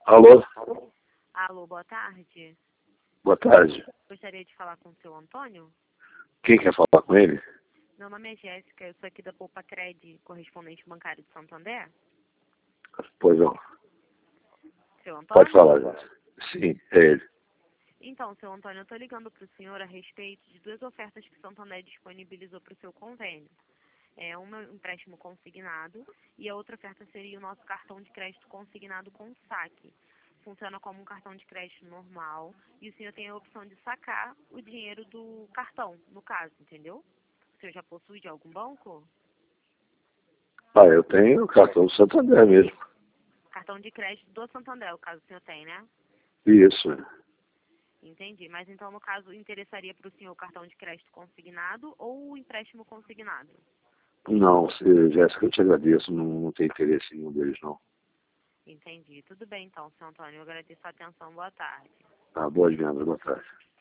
Alô? Alô, boa tarde. Boa tarde. Gostaria de falar com o seu Antônio? Quem quer falar com ele? Meu nome é Jéssica, eu sou aqui da Poupa Cred, correspondente bancário de Santander. Pois não. Seu Antônio? Pode falar, Jéssica. Sim, é ele. Então, seu Antônio, eu estou ligando para o senhor a respeito de duas ofertas que Santander disponibilizou para o seu convênio. Um empréstimo consignado e a outra oferta seria o nosso cartão de crédito consignado com saque. Funciona como um cartão de crédito normal e o senhor tem a opção de sacar o dinheiro do cartão, no caso, entendeu? O senhor já possui de algum banco? Ah, eu tenho o cartão do Santander mesmo. Cartão de crédito do Santander, o caso o senhor tem, né? Isso. Entendi. Mas então, no caso, interessaria para o senhor o cartão de crédito consignado ou o empréstimo consignado? Não, Jéssica, eu te agradeço. Não tenho interesse em nenhum deles, não. Entendi. Tudo bem então, seu Antônio. Eu agradeço a atenção. Boa tarde. Tá, boas vendas, boa tarde.